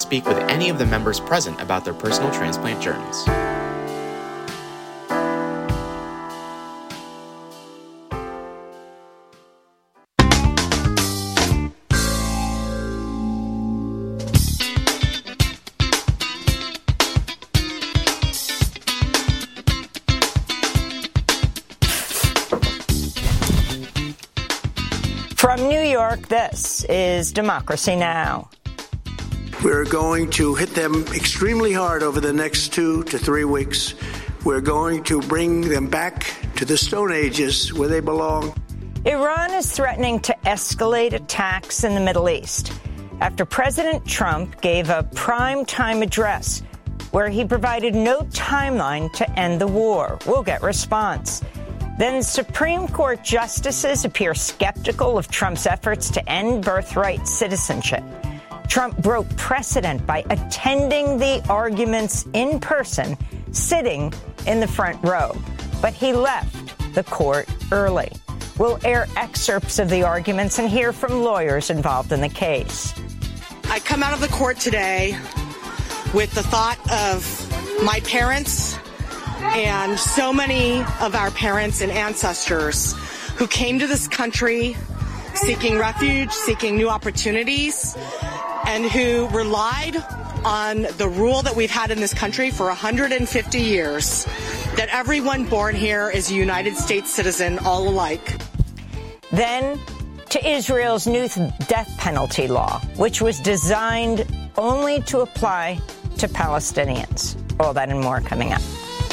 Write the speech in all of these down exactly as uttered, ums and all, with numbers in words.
speak with any of the members present about their personal transplant journeys. From New York, this is Democracy Now! We're going to hit them extremely hard over the next two to three weeks. We're going to bring them back to the Stone Ages where they belong. Iran is threatening to escalate attacks in the Middle East after President Trump gave a prime-time address where he provided no timeline to end the war. We'll get response. Then Supreme Court justices appear skeptical of Trump's efforts to end birthright citizenship. Trump broke precedent by attending the arguments in person, sitting in the front row. But he left the court early. We'll air excerpts of the arguments and hear from lawyers involved in the case. I come out of the court today with the thought of my parents and so many of our parents and ancestors who came to this country seeking refuge, seeking new opportunities, and who relied on the rule that we've had in this country for one hundred fifty years, that everyone born here is a United States citizen, all alike. Then to Israel's new death penalty law, which was designed only to apply to Palestinians. All that and more coming up.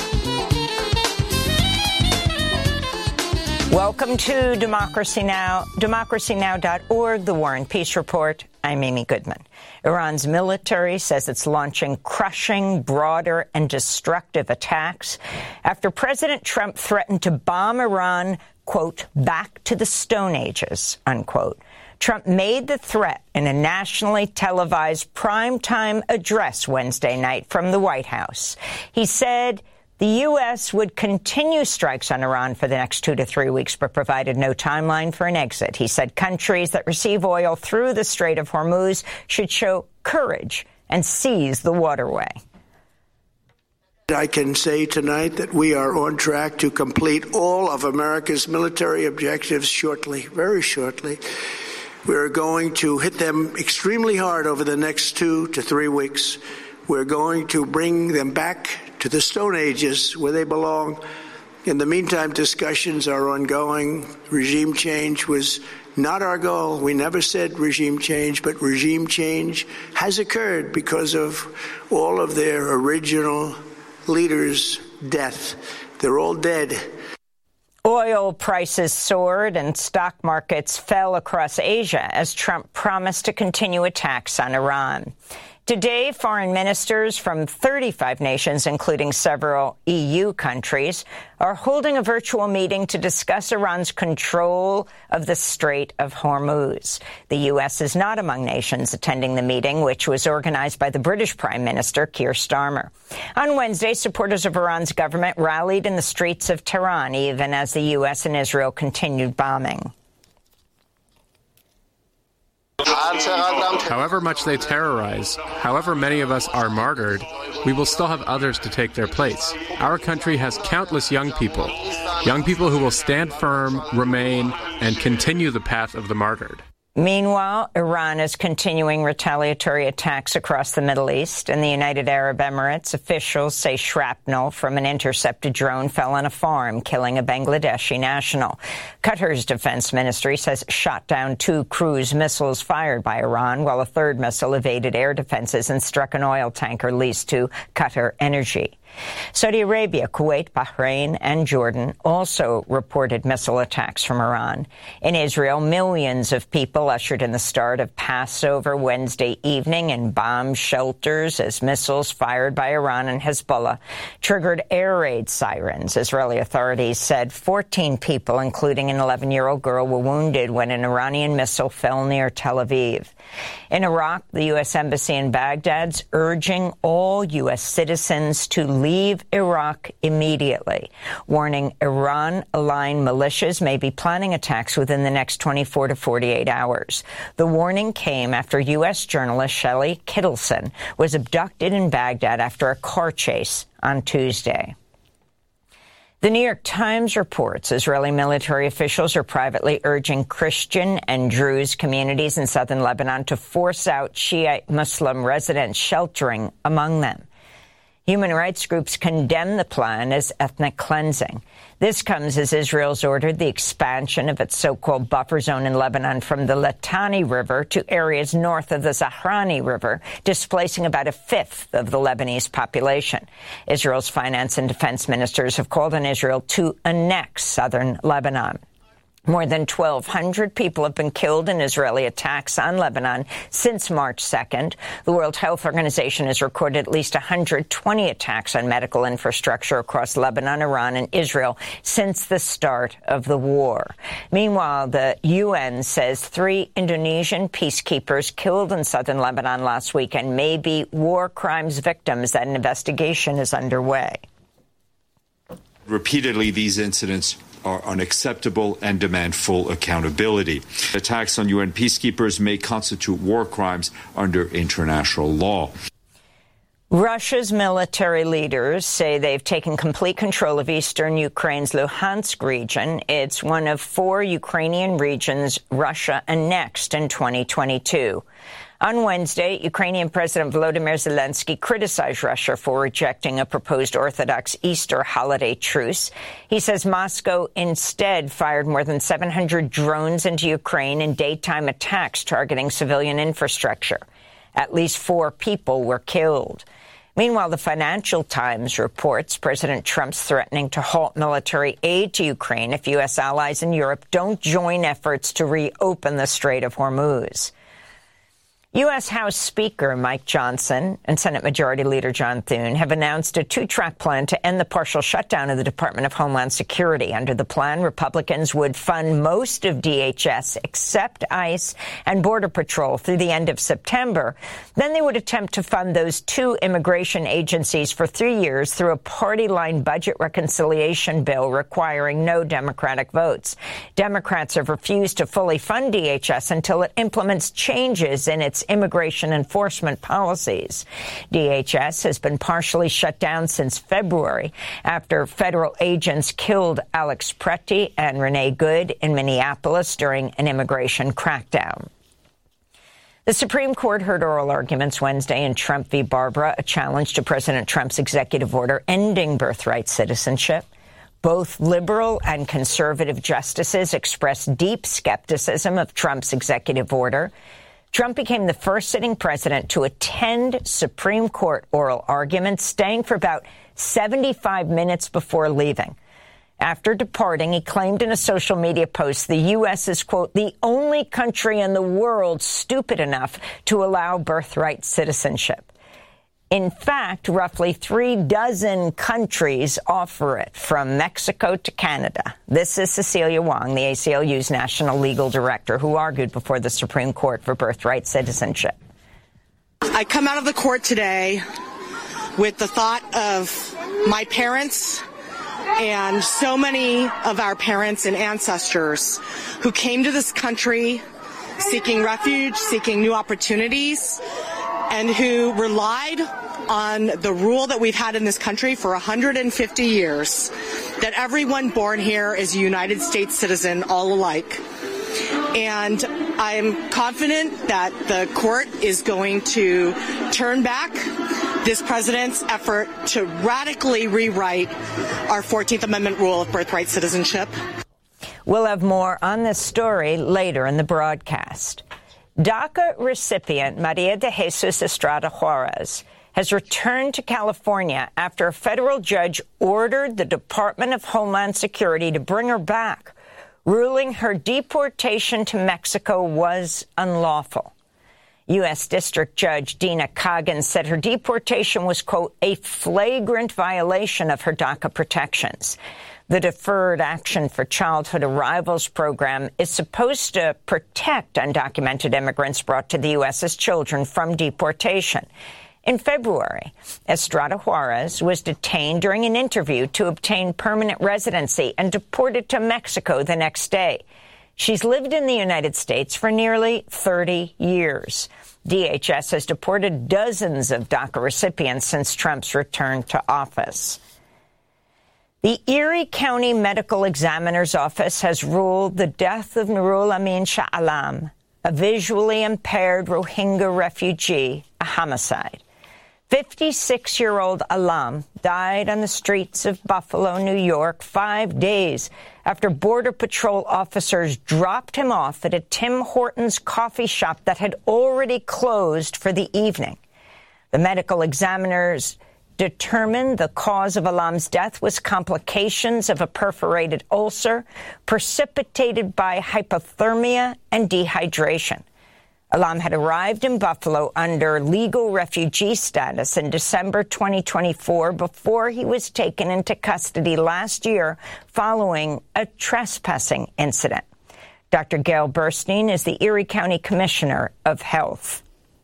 Welcome to Democracy Now!, democracy now dot org, the War and Peace Report. I'm Amy Goodman. Iran's military says it's launching crushing, broader, and destructive attacks after President Trump threatened to bomb Iran, quote, back to the Stone Ages, unquote. Trump made the threat in a nationally televised primetime address Wednesday night from the White House. He said the U S would continue strikes on Iran for the next two to three weeks, but provided no timeline for an exit. He said countries that receive oil through the Strait of Hormuz should show courage and seize the waterway. I can say tonight that we are on track to complete all of America's military objectives shortly, very shortly. We're going to hit them extremely hard over the next two to three weeks. We're going to bring them back to the Stone Ages where they belong. In the meantime, discussions are ongoing. Regime change was not our goal. We never said regime change, but regime change has occurred because of all of their original leaders' death. They're all dead. Oil prices soared and stock markets fell across Asia as Trump promised to continue attacks on Iran. Today, foreign ministers from thirty-five nations, including several E U countries, are holding a virtual meeting to discuss Iran's control of the Strait of Hormuz. The U S is not among nations attending the meeting, which was organized by the British Prime Minister, Keir Starmer. On Wednesday, supporters of Iran's government rallied in the streets of Tehran, even as the U S and Israel continued bombing. However much they terrorize, however many of us are martyred, we will still have others to take their place. Our country has countless young people, young people who will stand firm, remain, and continue the path of the martyred. Meanwhile, Iran is continuing retaliatory attacks across the Middle East. In the United Arab Emirates, officials say shrapnel from an intercepted drone fell on a farm, killing a Bangladeshi national. Qatar's defense ministry says it shot down two cruise missiles fired by Iran, while a third missile evaded air defenses and struck an oil tanker leased to Qatar Energy. Saudi Arabia, Kuwait, Bahrain, and Jordan also reported missile attacks from Iran. In Israel, millions of people ushered in the start of Passover Wednesday evening in bomb shelters as missiles fired by Iran and Hezbollah triggered air raid sirens. Israeli authorities said fourteen people, including an eleven-year-old girl, were wounded when an Iranian missile fell near Tel Aviv. In Iraq, the U S Embassy in Baghdad's urging all U S citizens to leave Iraq immediately, warning Iran-aligned militias may be planning attacks within the next twenty-four to forty-eight hours. The warning came after U S journalist Shelley Kittleson was abducted in Baghdad after a car chase on Tuesday. The New York Times reports Israeli military officials are privately urging Christian and Druze communities in southern Lebanon to force out Shiite Muslim residents sheltering among them. Human rights groups condemn the plan as ethnic cleansing. This comes as Israel's ordered the expansion of its so-called buffer zone in Lebanon from the Litani River to areas north of the Zahrani River, displacing about a fifth of the Lebanese population. Israel's finance and defense ministers have called on Israel to annex southern Lebanon. More than twelve hundred people have been killed in Israeli attacks on Lebanon since March second. The World Health Organization has recorded at least one hundred twenty attacks on medical infrastructure across Lebanon, Iran, and Israel since the start of the war. Meanwhile, the U N says three Indonesian peacekeepers killed in southern Lebanon last weekend may be war crimes victims. That an investigation is underway. Repeatedly, these incidents are unacceptable and demand full accountability. Attacks on U N peacekeepers may constitute war crimes under international law. Russia's military leaders say they've taken complete control of eastern Ukraine's Luhansk region. It's one of four Ukrainian regions Russia annexed in twenty twenty-two. On Wednesday, Ukrainian President Volodymyr Zelensky criticized Russia for rejecting a proposed Orthodox Easter holiday truce. He says Moscow instead fired more than seven hundred drones into Ukraine in daytime attacks targeting civilian infrastructure. At least four people were killed. Meanwhile, the Financial Times reports President Trump's threatening to halt military aid to Ukraine if U S allies in Europe don't join efforts to reopen the Strait of Hormuz. U S House Speaker Mike Johnson and Senate Majority Leader John Thune have announced a two-track plan to end the partial shutdown of the Department of Homeland Security. Under the plan, Republicans would fund most of D H S except ICE and Border Patrol through the end of September. Then they would attempt to fund those two immigration agencies for three years through a party-line budget reconciliation bill requiring no Democratic votes. Democrats have refused to fully fund D H S until it implements changes in its immigration enforcement policies. D H S has been partially shut down since February after federal agents killed Alex Preti and Renee Good in Minneapolis during an immigration crackdown. The Supreme Court heard oral arguments Wednesday in Trump v. Barbara, a challenge to President Trump's executive order ending birthright citizenship. Both liberal and conservative justices expressed deep skepticism of Trump's executive order. Trump became the first sitting president to attend Supreme Court oral arguments, staying for about seventy-five minutes before leaving. After departing, he claimed in a social media post the U S is, quote, the only country in the world stupid enough to allow birthright citizenship. In fact, roughly three dozen countries offer it, from Mexico to Canada. This is Cecilia Wong, the A C L U's national legal director, who argued before the Supreme Court for birthright citizenship. I come out of the court today with the thought of my parents and so many of our parents and ancestors who came to this country seeking refuge, seeking new opportunities, and who relied on the rule that we've had in this country for one hundred fifty years, that everyone born here is a United States citizen, all alike. And I'm confident that the court is going to turn back this president's effort to radically rewrite our fourteenth Amendment rule of birthright citizenship. We'll have more on this story later in the broadcast. DACA recipient Maria de Jesus Estrada Juarez has returned to California after a federal judge ordered the Department of Homeland Security to bring her back, ruling her deportation to Mexico was unlawful. U S District Judge Dina Coggins said her deportation was, quote, a flagrant violation of her DACA protections. The Deferred Action for Childhood Arrivals program is supposed to protect undocumented immigrants brought to the U S as children from deportation. In February, Estrada Juarez was detained during an interview to obtain permanent residency and deported to Mexico the next day. She's lived in the United States for nearly thirty years. D H S has deported dozens of DACA recipients since Trump's return to office. The Erie County Medical Examiner's Office has ruled the death of Nurul Amin Shah Alam, a visually impaired Rohingya refugee, a homicide. fifty-six-year-old Alam died on the streets of Buffalo, New York, five days after Border Patrol officers dropped him off at a Tim Hortons coffee shop that had already closed for the evening. The medical examiners determined the cause of Alam's death was complications of a perforated ulcer precipitated by hypothermia and dehydration. Alam had arrived in Buffalo under legal refugee status in December twenty twenty-four before he was taken into custody last year following a trespassing incident. Doctor Gail Burstein is the Erie County Commissioner of Health.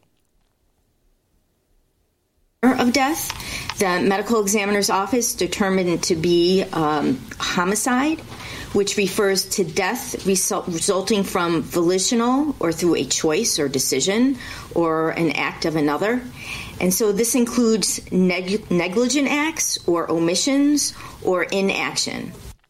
Of death, the medical examiner's office determined it to be um, homicide, which refers to death result, resulting from volitional or through a choice or decision or an act of another. And so this includes neg- negligent acts or omissions or inaction.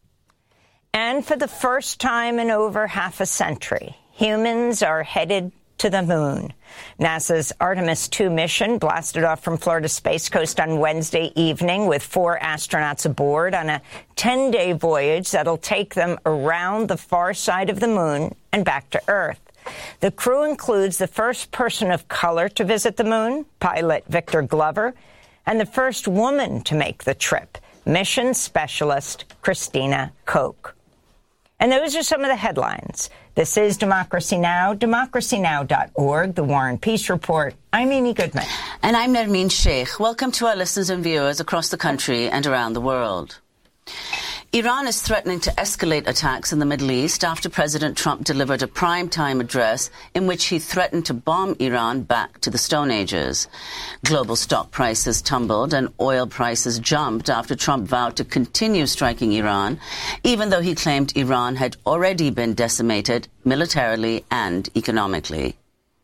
And for the first time in over half a century, humans are headed to the moon. NASA's Artemis two mission blasted off from Florida Space Coast on Wednesday evening with four astronauts aboard on a ten-day voyage that'll take them around the far side of the moon and back to Earth. The crew includes the first person of color to visit the moon, pilot Victor Glover, and the first woman to make the trip, mission specialist Christina Koch. And those are some of the headlines. This is Democracy Now!, democracy now dot org, The War and Peace Report. I'm Amy Goodman. And I'm Nermeen Sheikh. Welcome to our listeners and viewers across the country and around the world. Iran is threatening to escalate attacks in the Middle East after President Trump delivered a primetime address in which he threatened to bomb Iran back to the Stone Ages. Global stock prices tumbled and oil prices jumped after Trump vowed to continue striking Iran, even though he claimed Iran had already been decimated militarily and economically.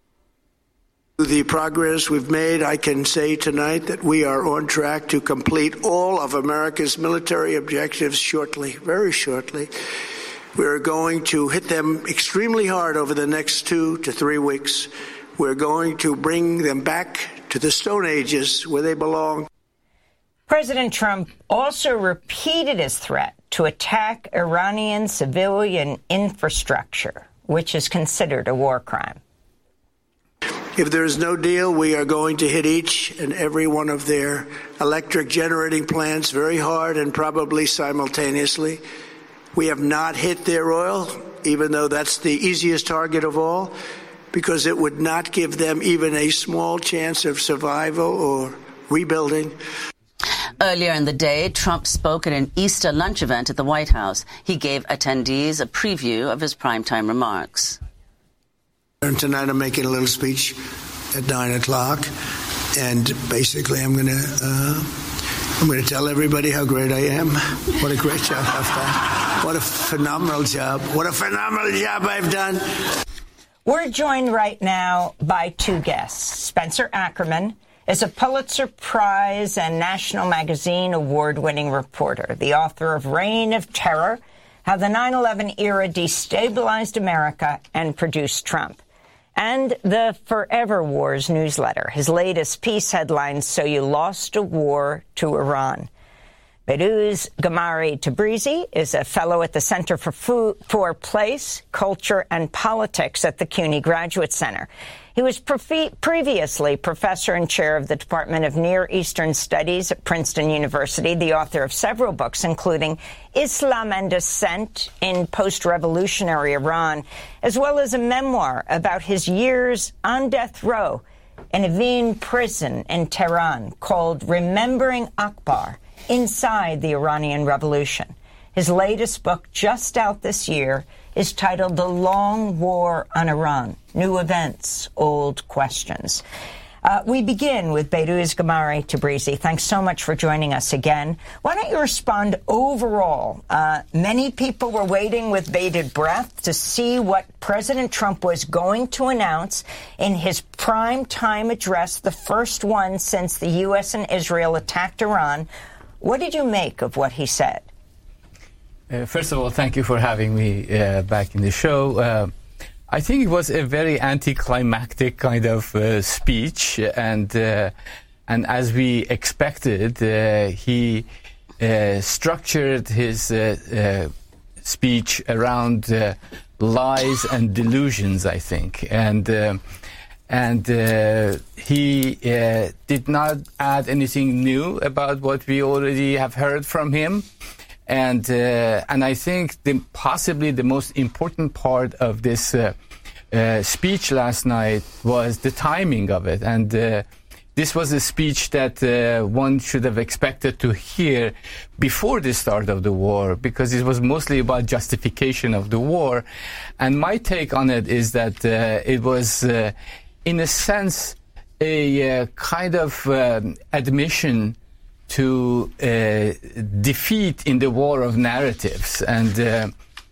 The progress we've made, I can say tonight that we are on track to complete all of America's military objectives shortly, very shortly. We're going to hit them extremely hard over the next two to three weeks. We're going to bring them back to the Stone Ages where they belong. President Trump also repeated his threat to attack Iranian civilian infrastructure, which is considered a war crime. If there is no deal, we are going to hit each and every one of their electric generating plants very hard and probably simultaneously. We have not hit their oil, even though that's the easiest target of all, because it would not give them even a small chance of survival or rebuilding. Earlier in the day, Trump spoke at an Easter lunch event at the White House. He gave attendees a preview of his primetime remarks. And tonight I'm making a little speech at nine o'clock, and basically I'm going to uh, I'm going to tell everybody how great I am. What a great job I've done. What a phenomenal job. What a phenomenal job I've done. We're joined right now by two guests. Spencer Ackerman is a Pulitzer Prize and National Magazine award-winning reporter, the author of Reign of Terror, How the nine eleven Era Destabilized America and Produced Trump, and the Forever Wars newsletter. His latest piece headlines, So You Lost a War to Iran. Behrouz Gamari Tabrizi is a fellow at the Center for, Food, for Place, Culture, and Politics at the CUNY Graduate Center. He was pre- previously professor and chair of the Department of Near Eastern Studies at Princeton University, the author of several books, including Islam and Dissent in Post-Revolutionary Iran, as well as a memoir about his years on death row in Evin prison in Tehran called Remembering Akbar, Inside the Iranian Revolution. His latest book, just out this year, is titled The Long War on Iran, New Events, Old Questions. Uh, we begin with Behrouz Gamari Tabrizi. Thanks so much for joining us again. Why don't you respond overall? Uh, many people were waiting with bated breath to see what President Trump was going to announce in his prime time address, the first one since the U S and Israel attacked Iran. What did you make of what he said? Uh, first of all, thank you for having me uh, back in the show. Uh, I think it was a very anticlimactic kind of uh, speech, and uh, and as we expected, uh, he uh, structured his uh, uh, speech around uh, lies and delusions, I think, and uh, and uh, he uh, did not add anything new about what we already have heard from him. And uh, and I think the, possibly the most important part of this uh, uh, speech last night was the timing of it. And uh, this was a speech that uh, one should have expected to hear before the start of the war, because it was mostly about justification of the war. And my take on it is that uh, it was, uh, in a sense, a uh, kind of um, admission to uh, defeat in the war of narratives, and uh,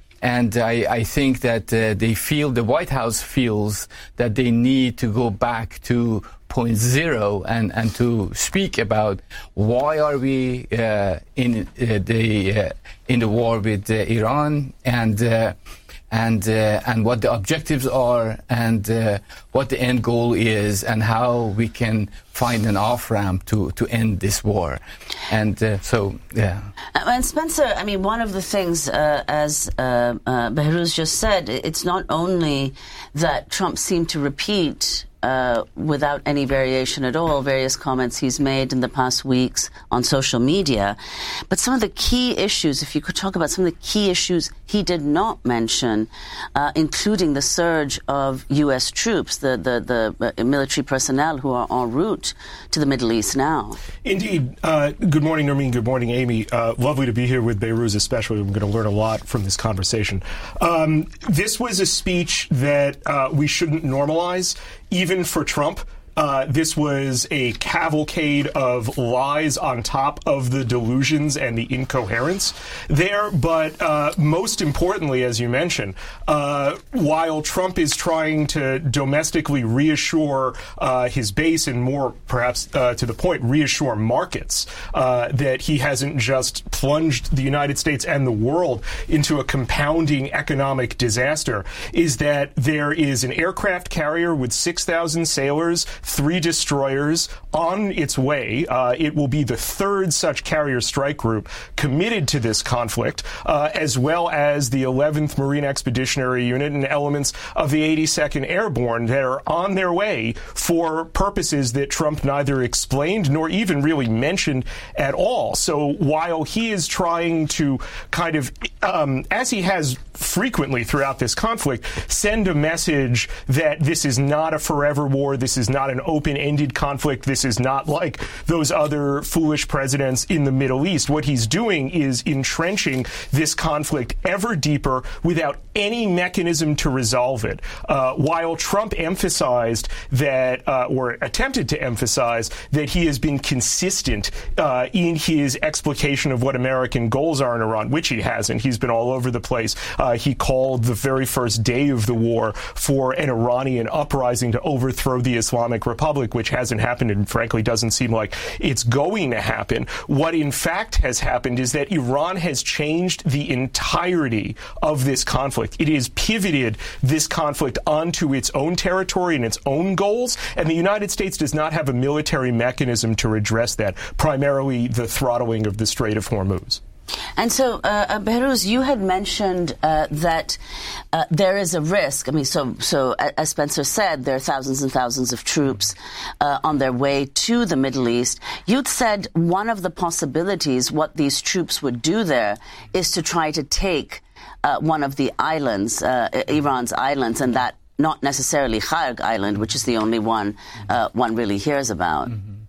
and I, I think that uh, they feel, the White House feels that they need to go back to point zero and, and to speak about why are we uh, in uh, the uh, in the war with uh, Iran, and uh, and uh, and what the objectives are, and uh, what the end goal is, and how we can find an off-ramp to, to end this war. And uh, so, yeah. Uh, and Spencer, I mean, one of the things, uh, as uh, uh, Behrouz just said, it's not only that Trump seemed to repeat Uh, without any variation at all, various comments he's made in the past weeks on social media. But some of the key issues, if you could talk about some of the key issues he did not mention, uh, including the surge of U S troops, the, the, the uh, military personnel who are en route to the Middle East now. Indeed. Uh, good morning, Nermeen. Good morning, Amy. Uh, lovely to be here with Behrouz, especially. I'm going to learn a lot from this conversation. Um, this was a speech that uh, we shouldn't normalize, even for Trump. Uh, this was a cavalcade of lies on top of the delusions and the incoherence there. But uh, most importantly, as you mentioned, uh, while Trump is trying to domestically reassure uh, his base, and more perhaps uh, to the point, reassure markets uh, that he hasn't just plunged the United States and the world into a compounding economic disaster, is that there is an aircraft carrier with six thousand sailors, three destroyers on its way. Uh, it will be the third such carrier strike group committed to this conflict, uh, as well as the eleventh Marine Expeditionary Unit and elements of the eighty-second Airborne that are on their way for purposes that Trump neither explained nor even really mentioned at all. So while he is trying to kind of, um, as he has frequently throughout this conflict, send a message that this is not a forever war, this is not an open-ended conflict, this is not like those other foolish presidents in the Middle East. What he's doing is entrenching this conflict ever deeper without any mechanism to resolve it. Uh, while Trump emphasized that, uh, or attempted to emphasize, that he has been consistent uh, in his explication of what American goals are in Iran, which he hasn't. He's been all over the place. Uh, he called the very first day of the war for an Iranian uprising to overthrow the Islamic Republic, which hasn't happened and frankly doesn't seem like it's going to happen. What in fact has happened is that Iran has changed the entirety of this conflict. It has pivoted this conflict onto its own territory and its own goals, and the United States does not have a military mechanism to redress that, primarily the throttling of the Strait of Hormuz. And so, uh, Behrouz, you had mentioned uh, that uh, there is a risk. I mean, so, so as Spencer said, there are thousands and thousands of troops uh, on their way to the Middle East. You'd said one of the possibilities, what these troops would do there, is to try to take uh, one of the islands, uh, Iran's islands, and that not necessarily Kharg Island, which is the only one uh, one really hears about. Mm-hmm.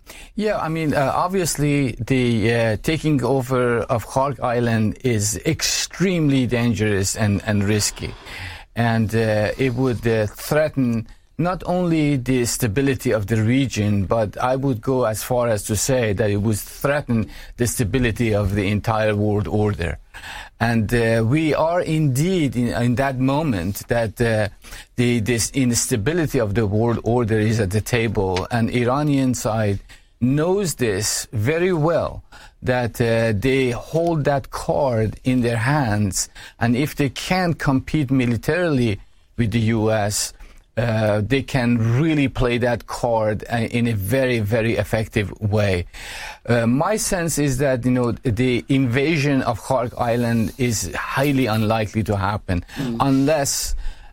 Yeah, I mean, uh, obviously the uh, taking over of Khark Island is extremely dangerous and, and risky. And uh, it would uh, threaten not only the stability of the region, but I would go as far as to say that it would threaten the stability of the entire world order. And uh, we are indeed in, in that moment that uh, the this instability of the world order is at the table, and Iranian side knows this very well, that uh, they hold that card in their hands, and if they can't compete militarily with the U S, uh, they can really play that card uh, in a very, very effective way. Uh, my sense is that, you know, the invasion of Khark Island is highly unlikely to happen mm. unless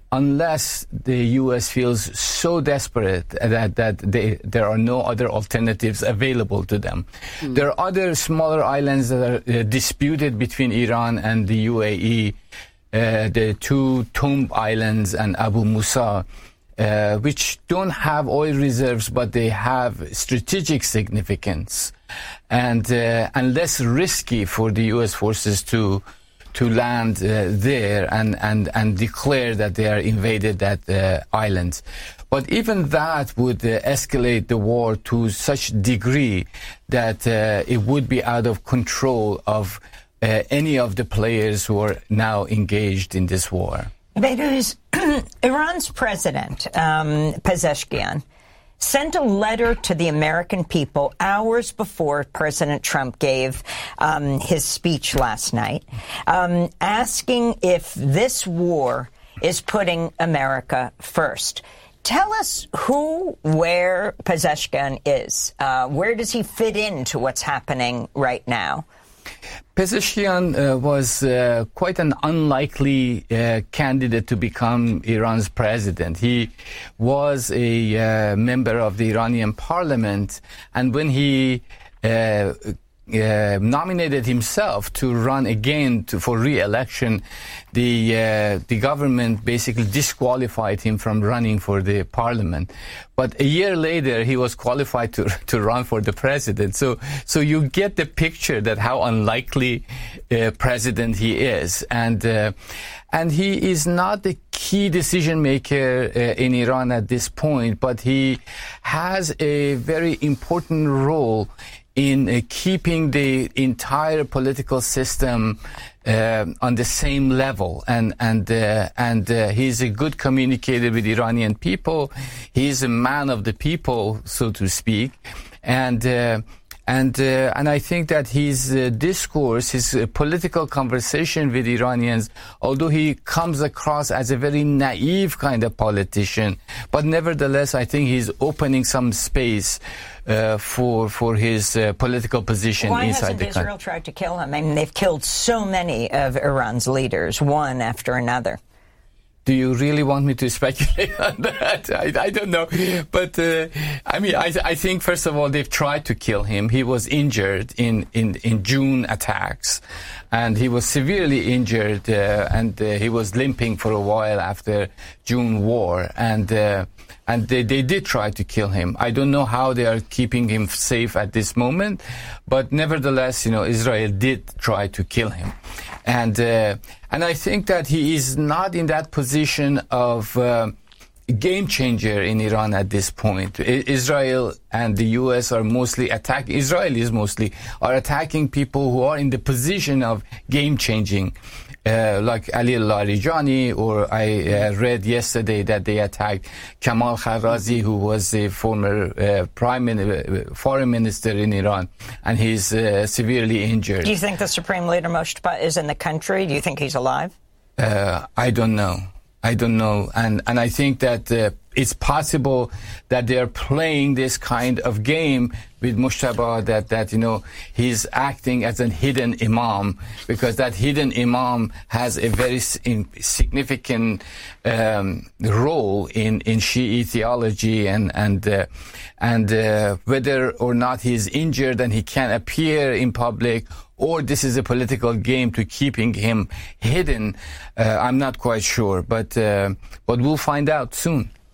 unless the U S feels so desperate that, that they, there are no other alternatives available to them. Mm. There are other smaller islands that are uh, disputed between Iran and the U A E, uh, the two Tomb Islands and Abu Musa, uh, which don't have oil reserves, but they have strategic significance and, uh, and less risky for the U S forces to to land uh, there and, and, and declare that they are invaded that uh, island. But even that would uh, escalate the war to such degree that uh, it would be out of control of uh, any of the players who are now engaged in this war. Beiruz, Iran's president, um, Pezeshkian, sent a letter to the American people hours before President Trump gave um, his speech last night, um, asking if this war is putting America first. Tell us who, where Pezeshkian is. Uh, where does he fit into what's happening right now? Pezeshkian uh, was uh, quite an unlikely uh, candidate to become Iran's president. He was a uh, member of the Iranian parliament, and when he uh, uh, nominated himself to run again to, for re-election, the uh, the government basically disqualified him from running for the parliament. But a year later, he was qualified to to run for the president. So so you get the picture that how unlikely uh, president he is, and uh, and he is not the key decision maker uh, in Iran at this point, but he has a very important role in uh, keeping the entire political system uh, on the same level, and and uh, and uh, he's a good communicator with Iranian people. He's a man of the people, so to speak, and uh, and uh, and I think that his uh, discourse, his uh, political conversation with Iranians, although he comes across as a very naive kind of politician, but nevertheless, I think he's opening some space Uh, for for his uh, political position Why inside the country. Why hasn't Israel tried to kill him? I mean, they've killed so many of Iran's leaders, one after another. Do you really want me to speculate on that? I, I don't know. But, uh, I mean, I, I think, first of all, they've tried to kill him. He was injured in, in, in June attacks, and he was severely injured, uh, and uh, he was limping for a while after June war. And, uh, and they, they did try to kill him. I don't know how they are keeping him safe at this moment, but nevertheless, you know, Israel did try to kill him. And, uh, and I think that he is not in that position of uh, game changer in Iran at this point. I- Israel and the U S are mostly attacking, Israelis mostly, are attacking people who are in the position of game changing. Uh, like Ali Larijani, or I uh, read yesterday that they attacked Kamal Kharrazi, who was a former uh, prime min- foreign minister in Iran, and he's uh, severely injured. Do you think the Supreme Leader Moshtaba is in the country? Do you think he's alive? Uh, I don't know. I don't know. And, and I think that uh, it's possible that they're playing this kind of game with Moshtaba, that, that, you know, he's acting as a hidden imam, because that hidden imam has a very significant um, role in, in Shi'i theology, and, and, uh, and uh, whether or not he's injured and he can appear in public, or this is a political game to keeping him hidden, uh, I'm not quite sure, but uh, but we'll find out soon.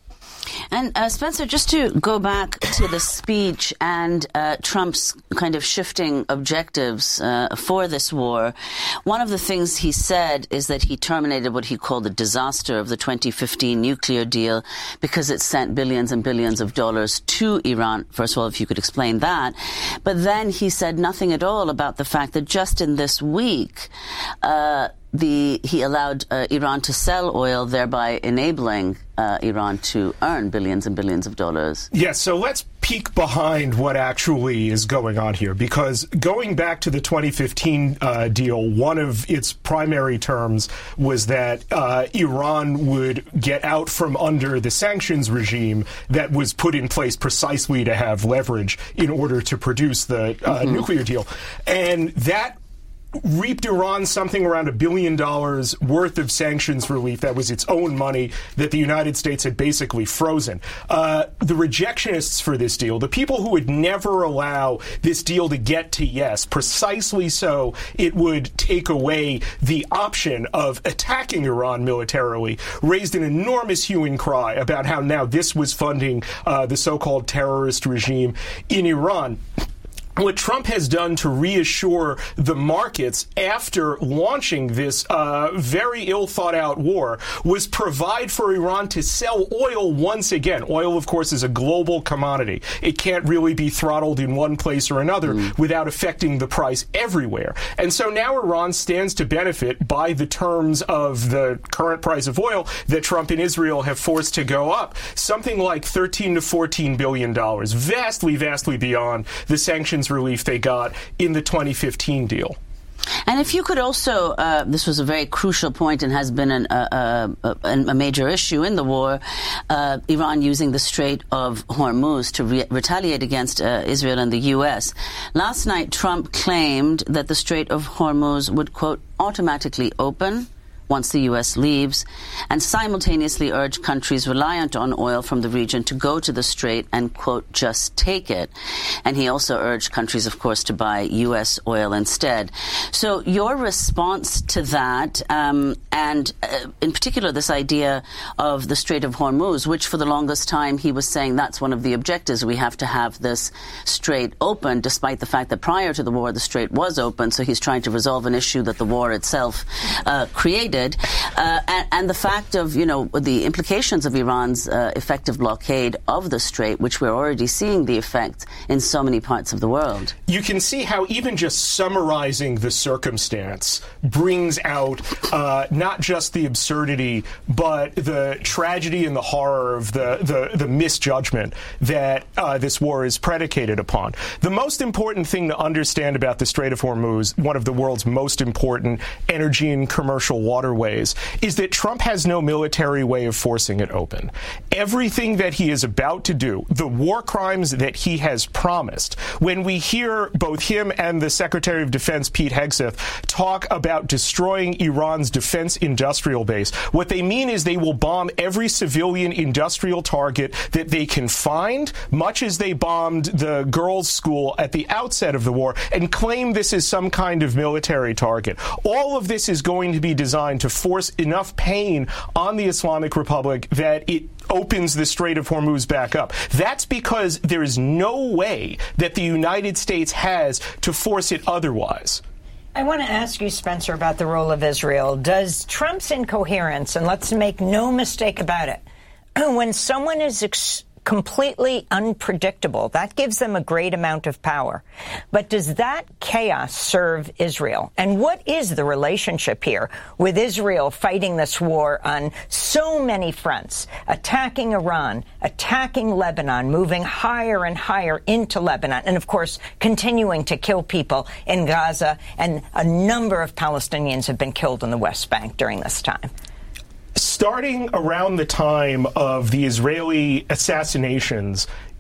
And uh, Spencer, just to go back to the speech and uh, Trump's kind of shifting objectives uh, for this war, one of the things he said is that he terminated what he called the disaster of the twenty fifteen nuclear deal because it sent billions and billions of dollars to Iran. First of all, if you could explain that. But then he said nothing at all about the fact that just in this week, uh, The, he allowed uh, Iran to sell oil, thereby enabling uh, Iran to earn billions and billions of dollars. Yes, so let's peek behind what actually is going on here, because going back to the twenty fifteen uh, deal, one of its primary terms was that uh, Iran would get out from under the sanctions regime that was put in place precisely to have leverage in order to produce the uh, mm-hmm. nuclear deal. And that reaped Iran something around a billion dollars worth of sanctions relief. That was its own money that the United States had basically frozen. Uh, the rejectionists for this deal, the people who would never allow this deal to get to yes, precisely so it would take away the option of attacking Iran militarily, raised an enormous hue and cry about how now this was funding uh, the so-called terrorist regime in Iran. What Trump has done to reassure the markets after launching this uh, very ill-thought-out war was provide for Iran to sell oil once again. Oil, of course, is a global commodity. It can't really be throttled in one place or another mm. without affecting the price everywhere. And so now Iran stands to benefit by the terms of the current price of oil that Trump and Israel have forced to go up, something like thirteen to fourteen billion dollars, vastly, vastly beyond the sanctions relief they got in the twenty fifteen deal. And if you could also, uh, this was a very crucial point and has been an, uh, uh, a major issue in the war, uh, Iran using the Strait of Hormuz to re- retaliate against uh, Israel and the U S. Last night, Trump claimed that the Strait of Hormuz would, quote, automatically open once the U S leaves, and simultaneously urge countries reliant on oil from the region to go to the strait and, quote, just take it. And he also urged countries, of course, to buy U S oil instead. So your response to that, um, and uh, in particular this idea of the Strait of Hormuz, which for the longest time he was saying that's one of the objectives, we have to have this strait open, despite the fact that prior to the war the strait was open, so he's trying to resolve an issue that the war itself uh, created. Uh, and, and the fact of, you know, the implications of Iran's uh, effective blockade of the strait, which we're already seeing the effect in so many parts of the world. You can see how even just summarizing the circumstance brings out uh, not just the absurdity, but the tragedy and the horror of the, the, the misjudgment that uh, this war is predicated upon. The most important thing to understand about the Strait of Hormuz, one of the world's most important energy and commercial waterways, is that Trump has no military way of forcing it open. Everything that he is about to do, the war crimes that he has promised, when we hear both him and the Secretary of Defense, Pete Hegseth, talk about destroying Iran's defense industrial base, what they mean is they will bomb every civilian industrial target that they can find, much as they bombed the girls' school at the outset of the war, and claim this is some kind of military target. All of this is going to be designed to force enough pain on the Islamic Republic that it opens the Strait of Hormuz back up. That's because there is no way that the United States has to force it otherwise. I want to ask you, Spencer, about the role of Israel. Does Trump's incoherence, and let's make no mistake about it, when someone is ex- completely unpredictable, that gives them a great amount of power. But does that chaos serve Israel? And what is the relationship here with Israel fighting this war on so many fronts, attacking Iran, attacking Lebanon, moving higher and higher into Lebanon, and, of course, continuing to kill people in Gaza, and a number of Palestinians have been killed in the West Bank during this time? Starting around the time of the Israeli assassinations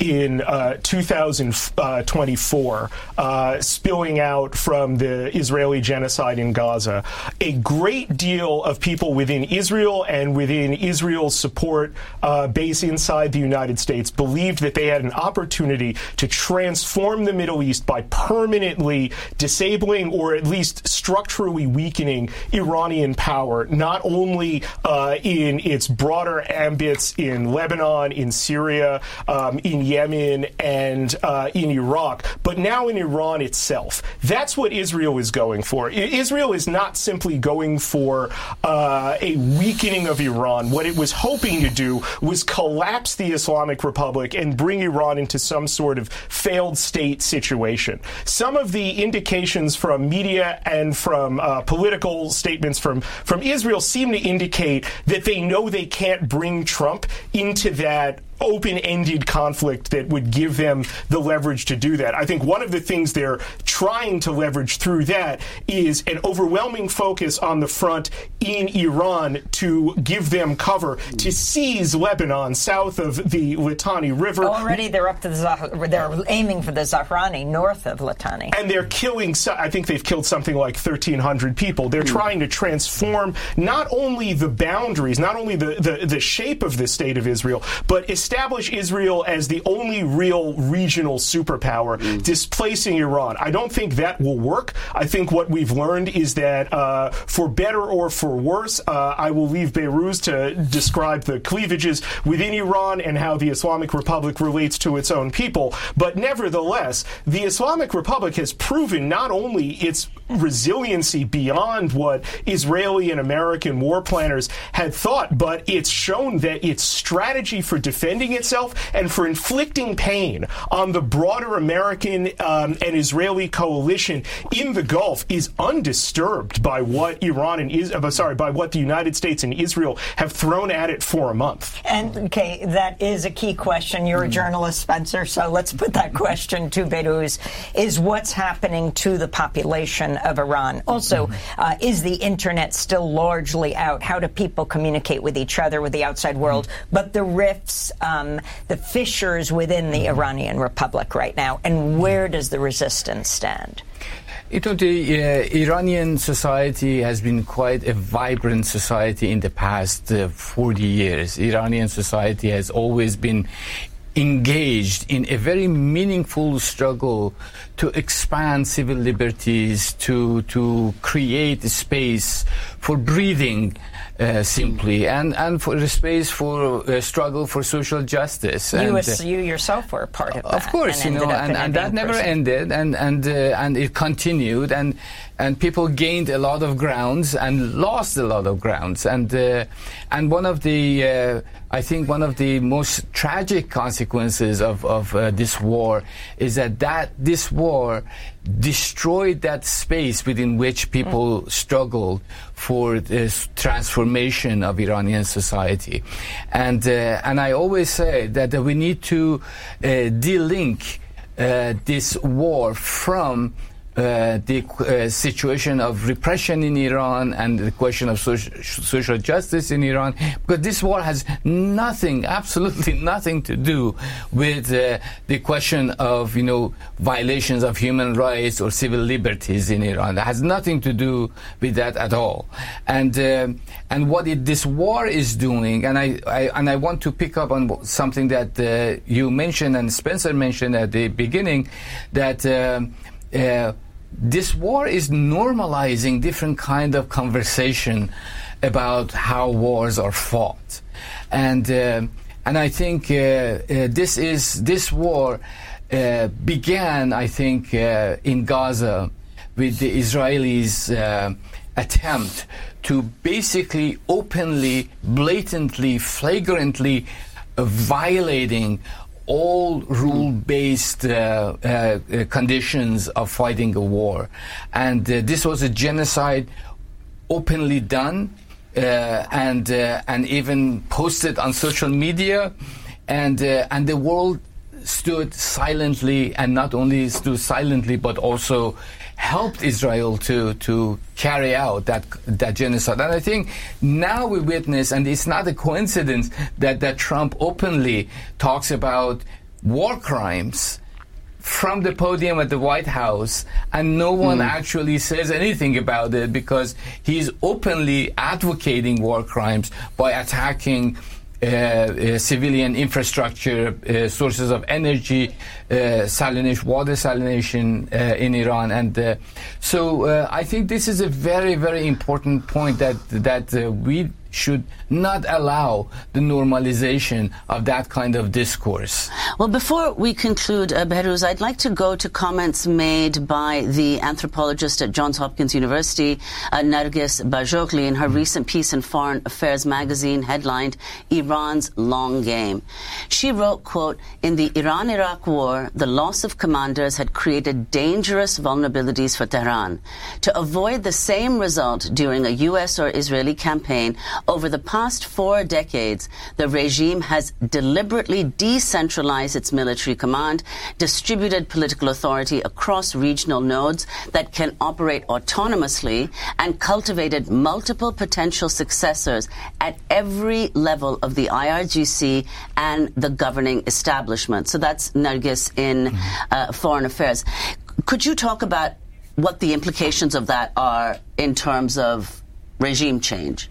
in uh, two thousand twenty-four, uh, spilling out from the Israeli genocide in Gaza, a great deal of people within Israel and within Israel's support uh, base inside the United States believed that they had an opportunity to transform the Middle East by permanently disabling or at least structurally weakening Iranian power, not only uh, in its broader ambits in Lebanon, in Syria, um, in Yemen, and uh, in Iraq, but now in Iran itself. That's what Israel is going for. I- Israel is not simply going for uh, a weakening of Iran. What it was hoping to do was collapse the Islamic Republic and bring Iran into some sort of failed state situation. Some of the indications from media and from uh, political statements from, from Israel seem to indicate that they know they can't bring Trump into that open-ended conflict that would give them the leverage to do that. I think one of the things they're trying to leverage through that is an overwhelming focus on the front in Iran to give them cover, to seize Lebanon south of the Litani River. Already they're up to the Zah- they're aiming for the Zahrani north of Litani. And they're killing, I think they've killed something like thirteen hundred people. They're mm. trying to transform not only the boundaries, not only the, the, the shape of the state of Israel, but establish Israel as the only real regional superpower, mm. displacing Iran. I don't think that will work. I think what we've learned is that, uh, for better or for worse, uh, I will leave Beirut to describe the cleavages within Iran and how the Islamic Republic relates to its own people. But nevertheless, the Islamic Republic has proven not only its resiliency beyond what Israeli and American war planners had thought, but it's shown that its strategy for defending itself and for inflicting pain on the broader American um, and Israeli coalition in the Gulf is undisturbed by what Iran and is uh, sorry by what the United States and Israel have thrown at it for a month. And okay, that is a key question. You're a journalist, Spencer, so let's put that question to Beirut. Is what's happening to the population of Iran? Also, uh, is the internet still largely out? How do people communicate with each other, with the outside world? But the rifts, um, the fissures within the Iranian Republic right now, and where does the resistance stand? You know, the uh, Iranian society has been quite a vibrant society in the past uh, forty years. Iranian society has always been engaged in a very meaningful struggle to expand civil liberties, to to create a space for breathing, uh, simply, and, and for a space for a struggle for social justice. You, and, as, you yourself were a part of that. Of course, and you know, and, and that never prison. ended, and and uh, and it continued, and and people gained a lot of grounds and lost a lot of grounds, and uh, and one of the uh, I think one of the most tragic consequences of of uh, this war is that that this war destroyed that space within which people mm. struggled for this transformation of Iranian society, and uh, and I always say that uh, we need to uh, de-link uh, this war from Uh, the uh, situation of repression in Iran and the question of social, social justice in Iran, because this war has nothing, absolutely nothing to do with uh, the question of, you know, violations of human rights or civil liberties in Iran. It has nothing to do with that at all. And uh, and what it, this war is doing, and I, I and I want to pick up on something that uh, you mentioned and Spencer mentioned at the beginning, that uh, Uh, this war is normalizing different kind of conversation about how wars are fought, and uh, and I think uh, uh, this is this war uh, began, I think, uh, in Gaza with the Israelis' uh, attempt to basically openly, blatantly, flagrantly uh, violating all rule-based uh, uh, conditions of fighting a war. And uh, this was a genocide openly done uh, and uh, and even posted on social media, and uh, and the world stood silently, and not only stood silently but also helped Israel to to carry out that that genocide. And I think now we witness, and it's not a coincidence that that Trump openly talks about war crimes from the podium at the White House, and no one mm. actually says anything about it because he's openly advocating war crimes by attacking uh, uh, civilian infrastructure, uh, sources of energy, uh, salination, water salination uh, in Iran. And uh, so uh, I think this is a very, very important point that, that uh, we should not allow the normalization of that kind of discourse. Well, before we conclude, uh, Behrouz, I'd like to go to comments made by the anthropologist at Johns Hopkins University, uh, Narges Bajogli, in her mm. recent piece in Foreign Affairs magazine headlined Iran's Long Game. She wrote, quote, "In the Iran-Iraq war, the loss of commanders had created dangerous vulnerabilities for Tehran. To avoid the same result during a U S or Israeli campaign, over the past four decades, the regime has deliberately decentralized its military command, distributed political authority across regional nodes that can operate autonomously, and cultivated multiple potential successors at every level of the I R G C and the governing establishment." So that's Narges in uh, Foreign Affairs. Could you talk about what the implications of that are in terms of regime change?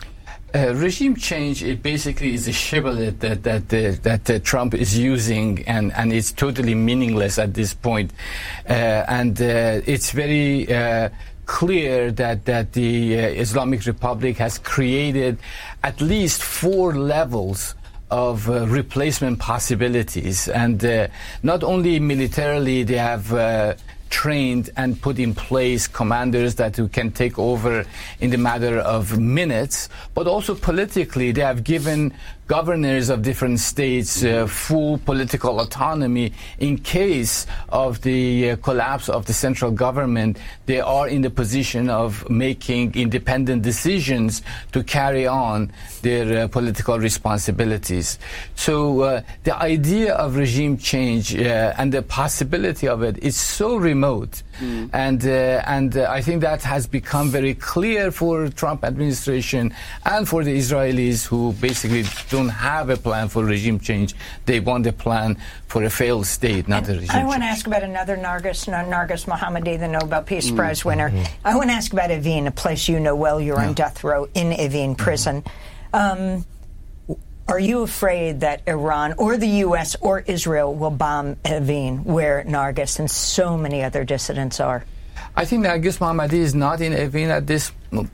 Uh, regime change, it basically is a shibboleth that that uh, that uh, Trump is using, and and it's totally meaningless at this point. Uh, and uh, it's very uh, clear that that the uh, Islamic Republic has created at least four levels of uh, replacement possibilities, and uh, not only militarily, they have uh, trained and put in place commanders that who can take over in the matter of minutes, but also politically they have given governors of different states uh, full political autonomy. In case of the uh, collapse of the central government, they are in the position of making independent decisions to carry on their uh, political responsibilities. So uh, the idea of regime change uh, and the possibility of it is so remote. Mm. And uh, and uh, I think that has become very clear for Trump administration and for the Israelis, who basically don't have a plan for regime change. They want a plan for a failed state, not and a regime I want change. to ask about another Narges, Narges Mohammadi, the Nobel Peace mm. Prize winner. Mm-hmm. I want to ask about Evin, a place you know well. You're yeah. on death row in Evin prison. Mm-hmm. Um, Are you afraid that Iran or the U S or Israel will bomb Evin, where Narges and so many other dissidents are? I think Narges Mohammadi is not in Evin at this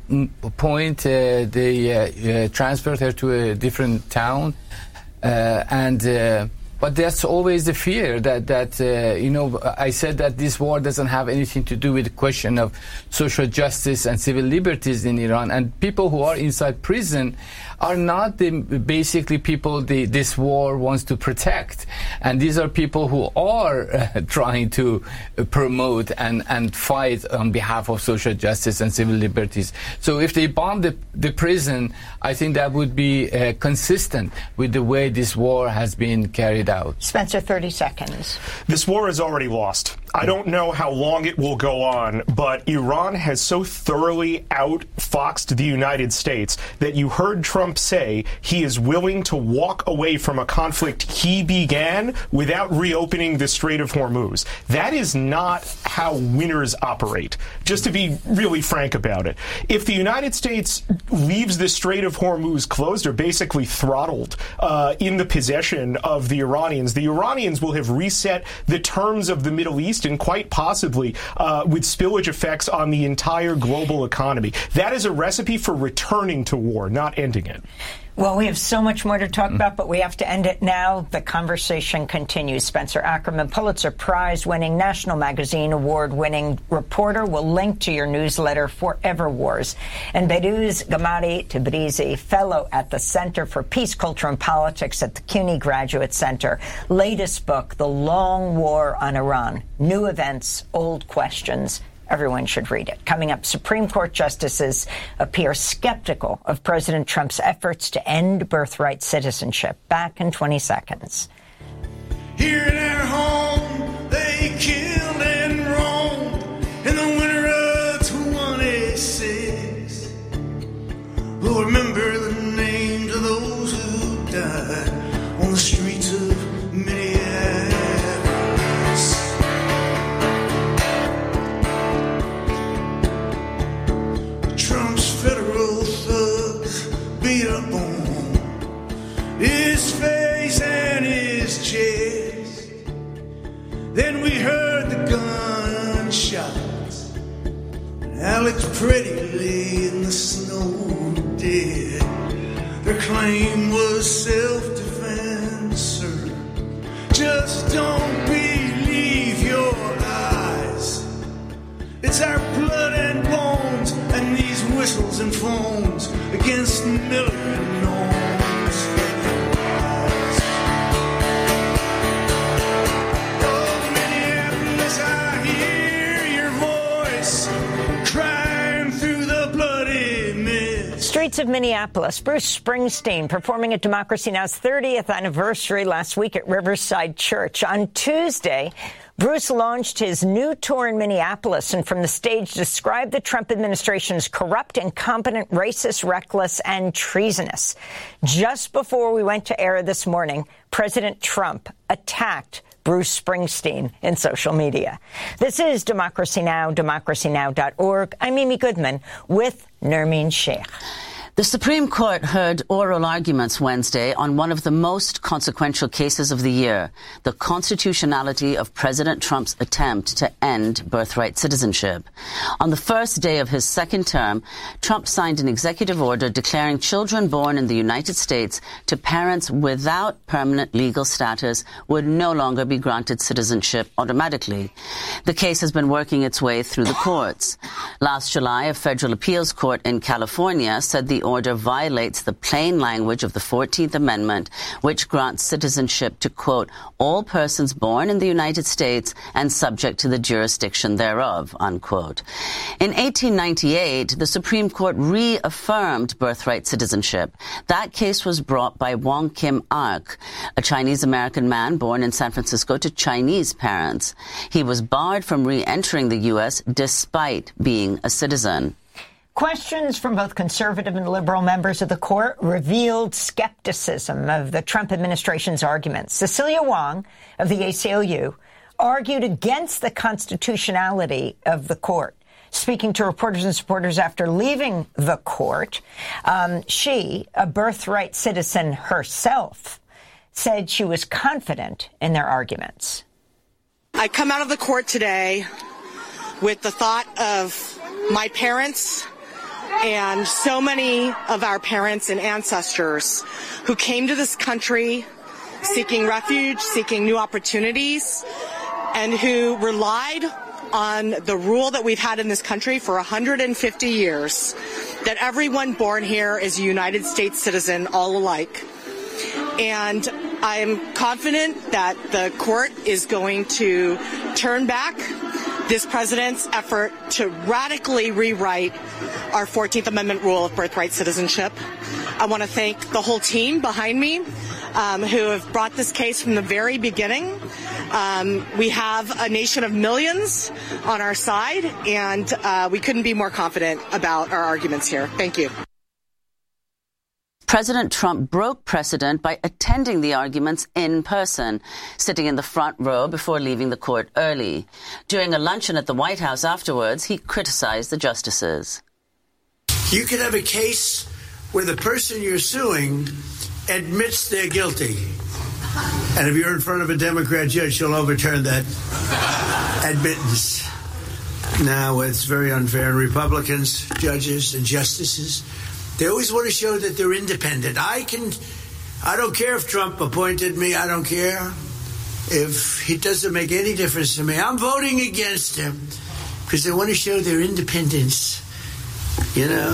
point. Uh, they uh, uh, transferred her to a different town, uh, and uh, but that's always the fear that that uh, you know. I said that this war doesn't have anything to do with the question of social justice and civil liberties in Iran, and people who are inside prison are not the basically people the, this war wants to protect. And these are people who are uh, trying to uh, promote and, and fight on behalf of social justice and civil liberties. So if they bomb the, the prison, I think that would be uh, consistent with the way this war has been carried out. Spencer, thirty seconds. This war is already lost. I don't know how long it will go on, but Iran has so thoroughly outfoxed the United States that you heard Trump say he is willing to walk away from a conflict he began without reopening the Strait of Hormuz. That is not how winners operate, just to be really frank about it. If the United States leaves the Strait of Hormuz closed or basically throttled uh, in the possession of the Iranians, the Iranians will have reset the terms of the Middle East, and quite possibly uh, with spillage effects on the entire global economy. That is a recipe for returning to war, not ending it. Well, we have so much more to talk about, but we have to end it now. The conversation continues. Spencer Ackerman, Pulitzer Prize-winning, National Magazine Award-winning reporter, will link to your newsletter, Forever Wars. And Behrouz Gamadi Tabrizi, fellow at the Center for Peace, Culture, and Politics at the CUNY Graduate Center. Latest book, The Long War on Iran. New events, old questions. Everyone should read it. Coming up, Supreme Court justices appear skeptical of President Trump's efforts to end birthright citizenship. Back in twenty seconds. Here in our home, they killed and roamed in the winter of twenty-six. We'll remember the names of those who died on the streets of Minneapolis. licked prettily in the snow did. Their claim was self-defense, sir. Just don't believe your eyes. It's our blood and bones and these whistles and phones against Miller and Knowles for the wise. Oh, Minneapolis, I hear your voice crying through the bloody mist. Streets of Minneapolis. Bruce Springsteen performing at Democracy Now!'s thirtieth anniversary last week at Riverside Church. On Tuesday, Bruce launched his new tour in Minneapolis and from the stage described the Trump administration as corrupt, incompetent, racist, reckless, and treasonous. Just before we went to air this morning, President Trump attacked Bruce Springsteen in social media. This is Democracy Now!, democracy now dot org. I'm Amy Goodman with Nermeen Sheikh. The Supreme Court heard oral arguments Wednesday on one of the most consequential cases of the year, the constitutionality of President Trump's attempt to end birthright citizenship. On the first day of his second term, Trump signed an executive order declaring children born in the United States to parents without permanent legal status would no longer be granted citizenship automatically. The case has been working its way through the courts. Last July, a federal appeals court in California said the order violates the plain language of the fourteenth Amendment, which grants citizenship to, quote, all persons born in the United States and subject to the jurisdiction thereof, unquote. In eighteen ninety-eight, the Supreme Court reaffirmed birthright citizenship. That case was brought by Wong Kim Ark, a Chinese-American man born in San Francisco to Chinese parents. He was barred from re-entering the U S despite being a citizen. Questions from both conservative and liberal members of the court revealed skepticism of the Trump administration's arguments. Cecilia Wong of the A C L U argued against the constitutionality of the court. Speaking to reporters and supporters after leaving the court, um, she, a birthright citizen herself, said she was confident in their arguments. I come out of the court today with the thought of my parents and so many of our parents and ancestors who came to this country seeking refuge, seeking new opportunities, and who relied on the rule that we've had in this country for one hundred fifty years, that everyone born here is a United States citizen, all alike. And I'm confident that the court is going to turn back this president's effort to radically rewrite our fourteenth Amendment rule of birthright citizenship. I want to thank the whole team behind me um, who have brought this case from the very beginning. Um, we have a nation of millions on our side, and uh, we couldn't be more confident about our arguments here. Thank you. President Trump broke precedent by attending the arguments in person, sitting in the front row before leaving the court early. During a luncheon at the White House afterwards, he criticized the justices. You could have a case where the person you're suing admits they're guilty. And if you're in front of a Democrat judge, she'll overturn that admittance. Now, it's very unfair. And Republicans, judges, and justices, they always want to show that they're independent. I can, I don't care if Trump appointed me. I don't care if it doesn't make any difference to me. I'm voting against him because they want to show their independence. You know,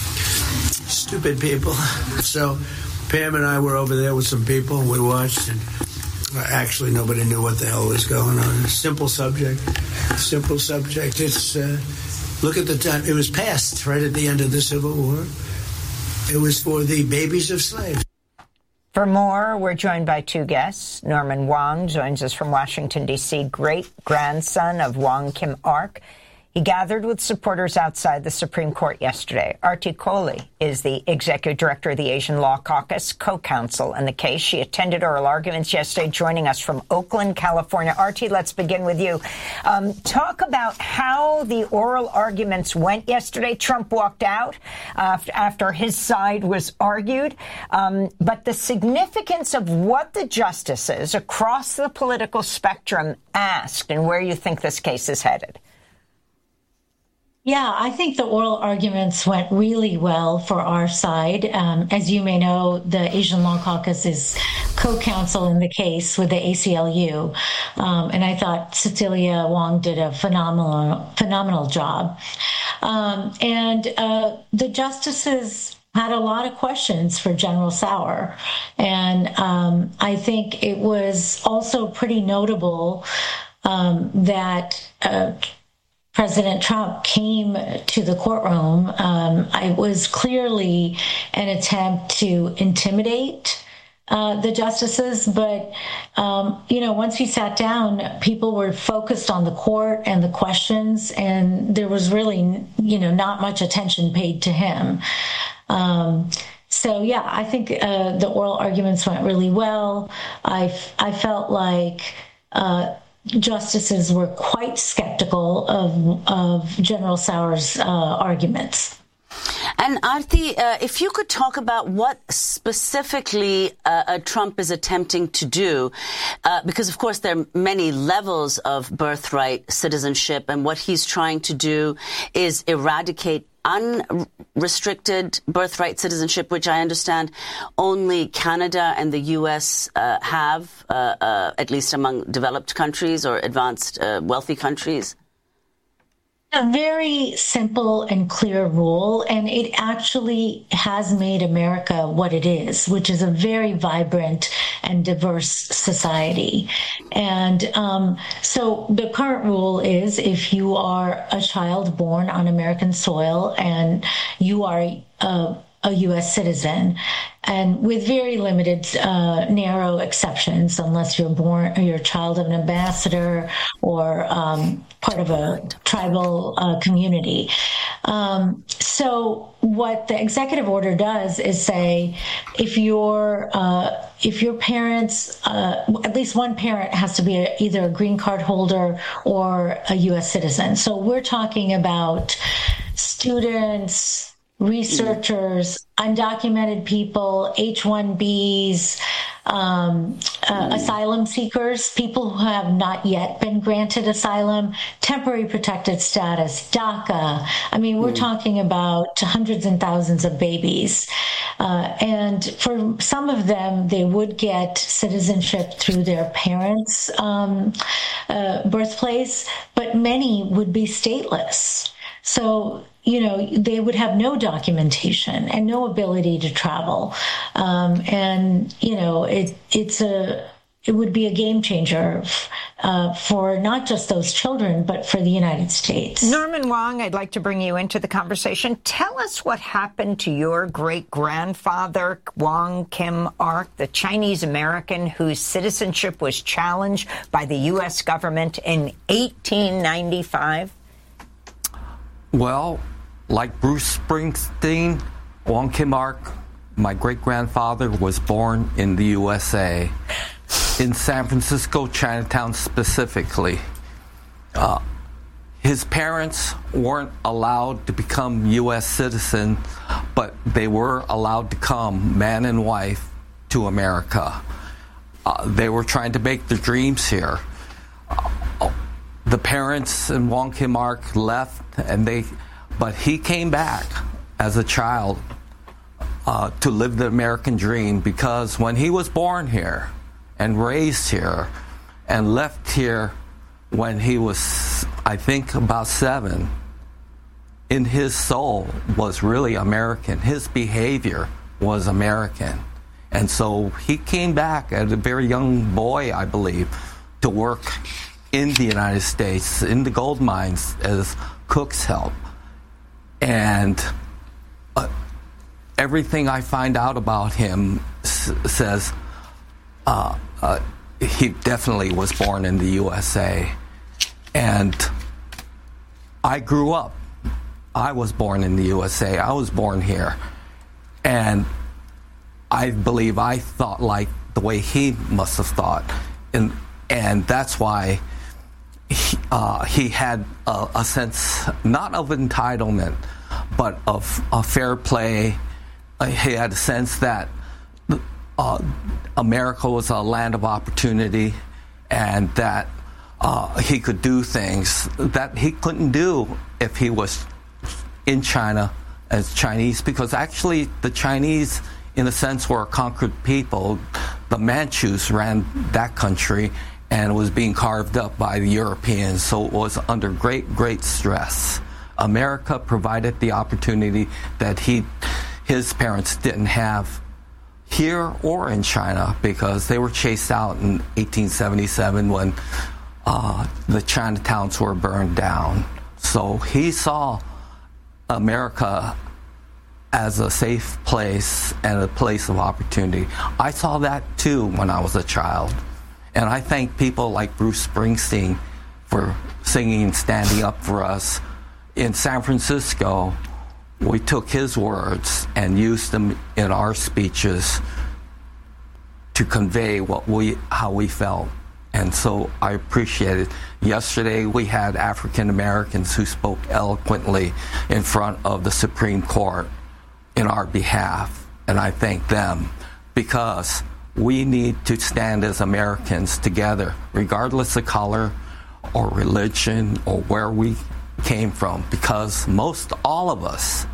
stupid people. So Pam and I were over there with some people and we watched, and actually nobody knew what the hell was going on. Simple subject. Simple subject. It's, uh, look at the time. It was passed right at the end of the Civil War. It was for the babies of slaves. For more, we're joined by two guests. Norman Wong joins us from Washington, D C, great-grandson of Wong Kim Ark. He gathered with supporters outside the Supreme Court yesterday. Arti Kohli is the executive director of the Asian Law Caucus, co-counsel in the case. She attended oral arguments yesterday, joining us from Oakland, California. Arti, let's begin with you. Um, talk about how the oral arguments went yesterday. Trump walked out uh, after his side was argued. Um, but the significance of what the justices across the political spectrum asked and where you think this case is headed. Yeah, I think the oral arguments went really well for our side. Um, as you may know, the Asian Law Caucus is co-counsel in the case with the A C L U. Um, and I thought Cecilia Wong did a phenomenal, phenomenal job. Um, and uh, the justices had a lot of questions for General Sauer. And um, I think it was also pretty notable um, that uh, President Trump came to the courtroom. Um, it was clearly an attempt to intimidate uh, the justices, but, um, you know, once he sat down, people were focused on the court and the questions, and there was really, you know, not much attention paid to him. Um, so, yeah, I think uh, the oral arguments went really well. I, I felt like uh, justices were quite skeptical of, of General Sauer's uh, arguments. And Aarti, uh, if you could talk about what specifically uh, uh, Trump is attempting to do, uh, because, of course, there are many levels of birthright citizenship, and what he's trying to do is eradicate unrestricted birthright citizenship, which I understand only Canada and the U S uh, have, uh, uh, at least among developed countries or advanced uh, wealthy countries. A very simple and clear rule, and it actually has made America what it is, which is a very vibrant and diverse society. And um, so the current rule is if you are a child born on American soil and you are a, a U S citizen, and with very limited, uh, narrow exceptions, unless you're born, you're a child of an ambassador or um, part of a tribal uh, community. Um, so what the executive order does is say, if your uh, if your parents, uh, at least one parent has to be a, either a green card holder or a U S citizen. So we're talking about students, researchers, undocumented people, H one Bs, um, uh, asylum seekers, people who have not yet been granted asylum, temporary protected status, DACA. I mean, we're mm. talking about hundreds and thousands of babies. Uh, and for some of them, they would get citizenship through their parents' um, uh, birthplace, but many would be stateless. So, you know, they would have no documentation and no ability to travel. Um, and, you know, it, it's a, it would be a game changer uh, for not just those children, but for the United States. Norman Wong, I'd like to bring you into the conversation. Tell us what happened to your great-grandfather, Wong Kim Ark, the Chinese-American whose citizenship was challenged by the U S government in eighteen ninety-five. Well, like Bruce Springsteen, Wong Kim Ark, my great-grandfather, was born in the U S A, in San Francisco, Chinatown specifically. Uh, his parents weren't allowed to become U S citizens, but they were allowed to come, man and wife, to America. Uh, they were trying to make their dreams here. Uh, the parents and Wong Kim Ark left, and they... But he came back as a child uh, to live the American dream, because when he was born here and raised here and left here when he was, I think, about seven, in his soul was really American. His behavior was American. And so he came back as a very young boy, I believe, to work in the United States, in the gold mines as cook's help. And uh, everything I find out about him s- says uh, uh, he definitely was born in the U S A. And I grew up. I was born in the U S A. I was born here. And I believe I thought like the way he must have thought. And, and that's why He, uh, he had a, a sense not of entitlement, but of, of fair play. Uh, he had a sense that uh, America was a land of opportunity, and that uh, he could do things that he couldn't do if he was in China as Chinese, because actually the Chinese, in a sense, were a conquered people. The Manchus ran that country and was being carved up by the Europeans, so it was under great, great stress. America provided the opportunity that he, his parents didn't have here or in China, because they were chased out in eighteen seventy-seven when uh, the Chinatowns were burned down. So he saw America as a safe place and a place of opportunity. I saw that too when I was a child. And I thank people like Bruce Springsteen for singing and standing up for us. In San Francisco, we took his words and used them in our speeches to convey what we, how we felt. And so I appreciate it. Yesterday, we had African Americans who spoke eloquently in front of the Supreme Court in our behalf, and I thank them, because we need to stand as Americans together, regardless of color or religion or where we came from, because most all of us,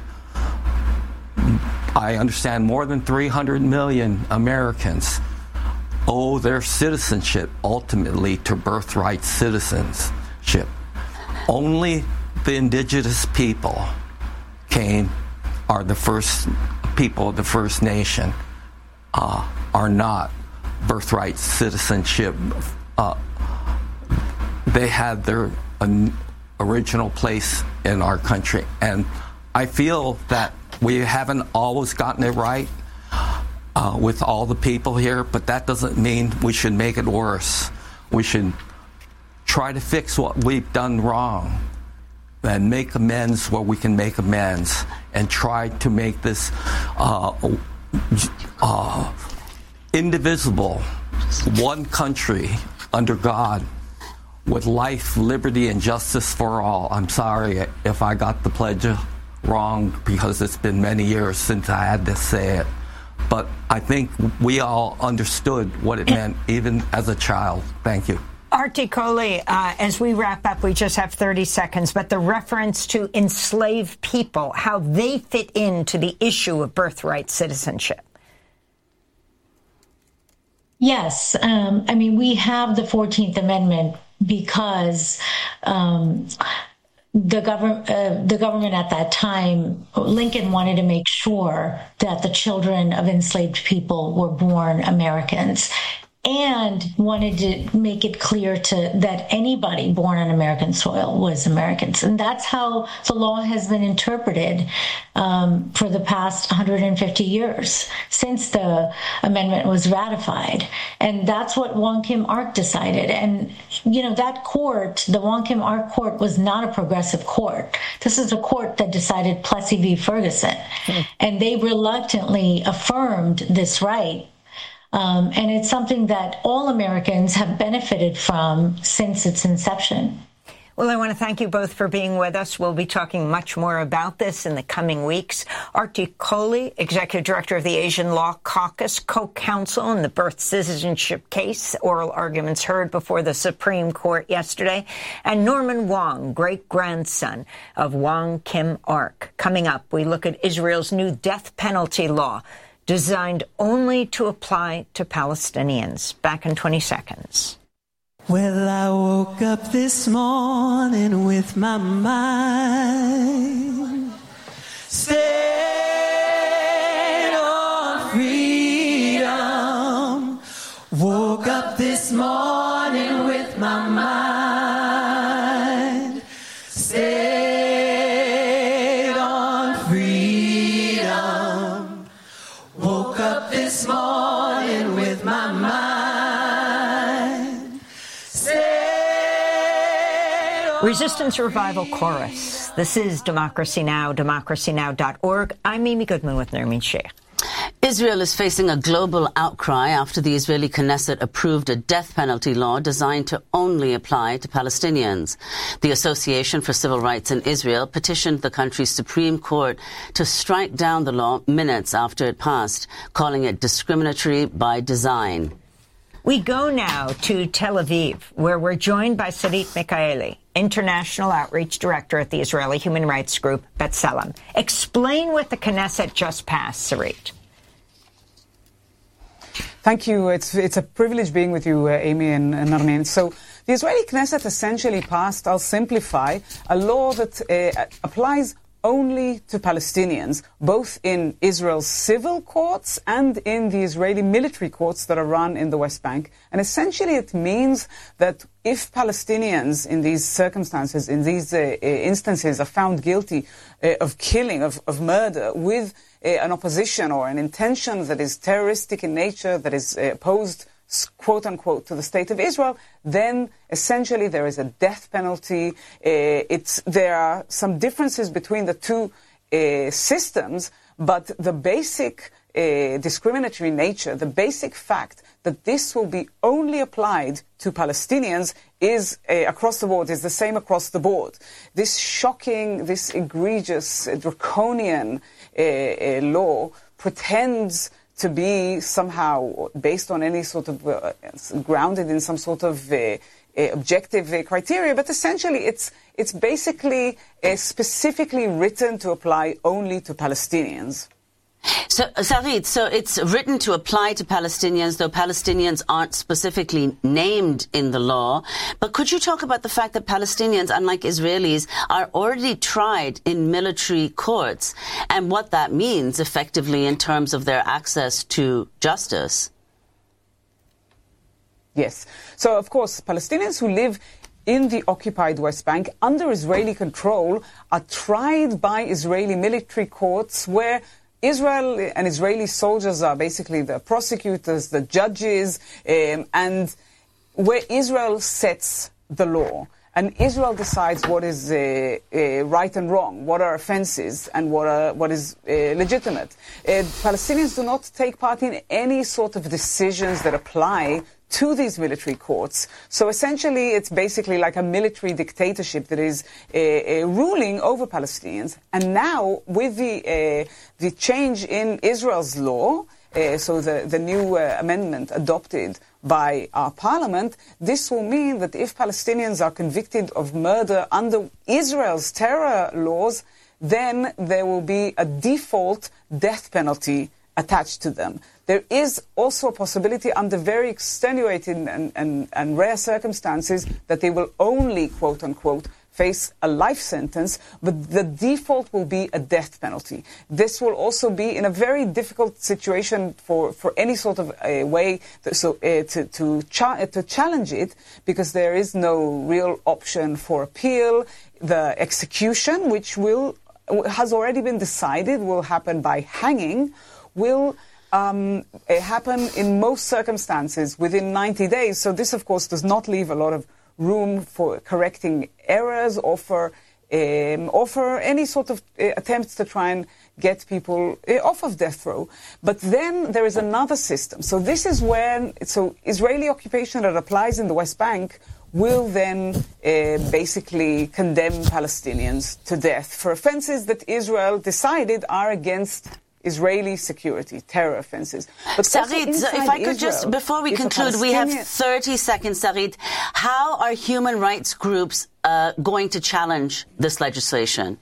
I understand more than three hundred million Americans, owe their citizenship ultimately to birthright citizenship. Only the indigenous people came, are the first people of the First Nation, uh, are not birthright citizenship. Uh, they had their uh, original place in our country. And I feel that we haven't always gotten it right uh, with all the people here, but that doesn't mean we should make it worse. We should try to fix what we've done wrong and make amends where we can make amends, and try to make this uh, uh, indivisible, one country under God, with life, liberty, and justice for all. I'm sorry if I got the pledge wrong, because it's been many years since I had to say it. But I think we all understood what it meant, even as a child. Thank you. Artie Coley, uh, as we wrap up, we just have thirty seconds, but the reference to enslaved people, how they fit into the issue of birthright citizenship. Yes. Um, I mean, we have the fourteenth Amendment because um, the government, uh, the government at that time, Lincoln wanted to make sure that the children of enslaved people were born Americans, and wanted to make it clear to that anybody born on American soil was Americans. And that's how the law has been interpreted um, for the past one hundred fifty years since the amendment was ratified. And that's what Wong Kim Ark decided. And, you know, that court, the Wong Kim Ark court, was not a progressive court. This is a court that decided Plessy v. Ferguson. Mm. And they reluctantly affirmed this right. Um, and it's something that all Americans have benefited from since its inception. Well, I want to thank you both for being with us. We'll be talking much more about this in the coming weeks. Artie Coley, Executive Director of the Asian Law Caucus, co-counsel in the birth citizenship case, oral arguments heard before the Supreme Court yesterday, and Norman Wong, great-grandson of Wong Kim Ark. Coming up, we look at Israel's new death penalty law, designed only to apply to Palestinians. Back in twenty seconds. Well, I woke up this morning with my mind set on freedom. Woke up this morning with my mind set on freedom. Woke up this morning with my mind. Resistance Revival Chorus. This is Democracy Now!, democracy now dot org. I'm Amy Goodman with Nermeen Sheikh. Israel is facing a global outcry after the Israeli Knesset approved a death penalty law designed to only apply to Palestinians. The Association for Civil Rights in Israel petitioned the country's Supreme Court to strike down the law minutes after it passed, calling it discriminatory by design. We go now to Tel Aviv, where we're joined by Sarit Mikaeli, International Outreach Director at the Israeli human rights group B'Tselem. Explain what the Knesset just passed, Sarit. Thank you. It's it's a privilege being with you, uh, Amy and, and Narmin. So the Israeli Knesset essentially passed, I'll simplify, a law that uh, applies only to Palestinians, both in Israel's civil courts and in the Israeli military courts that are run in the West Bank. And essentially it means that if Palestinians in these circumstances, in these uh, instances, are found guilty uh, of killing, of, of murder, with uh, an opposition or an intention that is terroristic in nature, that is uh, opposed, quote-unquote, to the State of Israel, then essentially there is a death penalty. Uh, it's, there are some differences between the two uh, systems, but the basic uh, discriminatory nature, the basic fact that this will be only applied to Palestinians is, uh, across the board, is the same across the board. This shocking, this egregious, uh, draconian uh, uh, law pretends to be somehow based on any sort of, uh, grounded in some sort of uh, uh, objective uh, criteria, but essentially it's it's basically uh, specifically written to apply only to Palestinians. So, Sarit, so it's written to apply to Palestinians, though Palestinians aren't specifically named in the law. But could you talk about the fact that Palestinians, unlike Israelis, are already tried in military courts and what that means effectively in terms of their access to justice? Yes. So, of course, Palestinians who live in the occupied West Bank under Israeli control are tried by Israeli military courts where Israel and Israeli soldiers are basically the prosecutors, the judges, um, and where Israel sets the law. And Israel decides what is uh, uh, right and wrong, what are offenses, and what are, what is uh, legitimate. Uh, Palestinians do not take part in any sort of decisions that apply to these military courts. So essentially it's basically like a military dictatorship that is uh, uh, ruling over Palestinians. And now with the uh, the change in Israel's law, uh, so the, the new uh, amendment adopted by our parliament, this will mean that if Palestinians are convicted of murder under Israel's terror laws, then there will be a default death penalty attached to them. There is also a possibility under very extenuating and, and, and rare circumstances that they will only, quote-unquote, face a life sentence, but the default will be a death penalty. This will also be in a very difficult situation for, for any sort of uh, way to, so, uh, to, to, cha- to challenge it, because there is no real option for appeal. The execution, which will has already been decided, will happen by hanging, will um, happen in most circumstances within ninety days. So this, of course, does not leave a lot of room for correcting errors or for, um, or for any sort of uh, attempts to try and get people uh, off of death row. But then there is another system. So this is when, so Israeli occupation that applies in the West Bank will then uh, basically condemn Palestinians to death for offenses that Israel decided are against Israeli security, terror offenses. But Sarit, if I could Israel, just, before we conclude, we have thirty seconds, Sarit. How are human rights groups uh, going to challenge this legislation?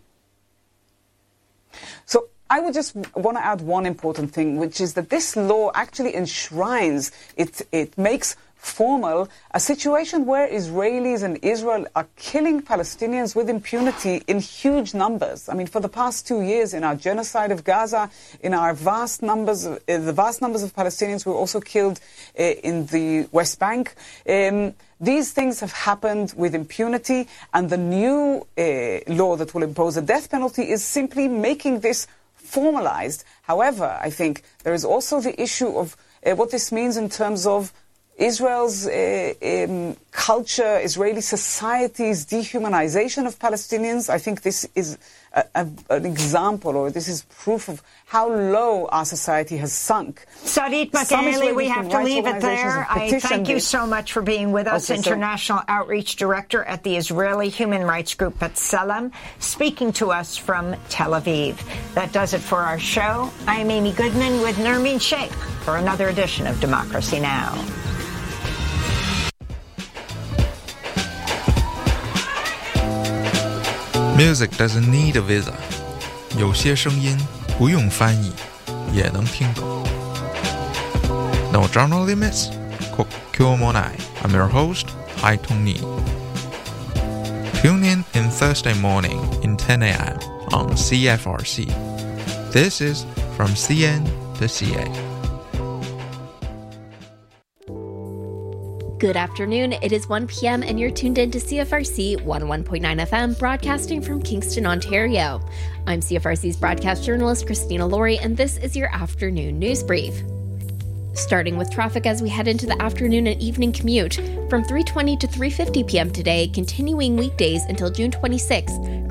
So I would just want to add one important thing, which is that this law actually enshrines, it, it makes formal a situation where Israelis and Israel are killing Palestinians with impunity in huge numbers. I mean, for the past two years, in our genocide of Gaza, in our vast numbers, of, uh, the vast numbers of Palestinians who were also killed uh, in the West Bank. Um, these things have happened with impunity, and the new uh, law that will impose a death penalty is simply making this formalized. However, I think there is also the issue of uh, what this means in terms of Israel's uh, um, culture, Israeli society's dehumanization of Palestinians. I think this is a, a, an example, or this is proof of how low our society has sunk. Sarit Mikaeli, we have to leave it there. I thank you so much for being with us, okay, International so Outreach Director at the Israeli human rights group B'Tselem, speaking to us from Tel Aviv. That does it for our show. I'm Amy Goodman with Nermeen Sheikh for another edition of Democracy Now! Music doesn't need a visa. 有些声音不用翻译也能听懂。No genre limits? 国境もない。I'm your host, Hai Tong-ni. Tune in in Thursday morning in ten a.m. on C F R C. This is From C N to C A. Good afternoon. It is one p.m. and you're tuned in to C F R C one oh one point nine F M, broadcasting from Kingston, Ontario. I'm C F R C's broadcast journalist Christina Laurie, and this is your afternoon news brief. Starting with traffic as we head into the afternoon and evening commute from three twenty to three fifty p.m. today, continuing weekdays until June twenty-sixth.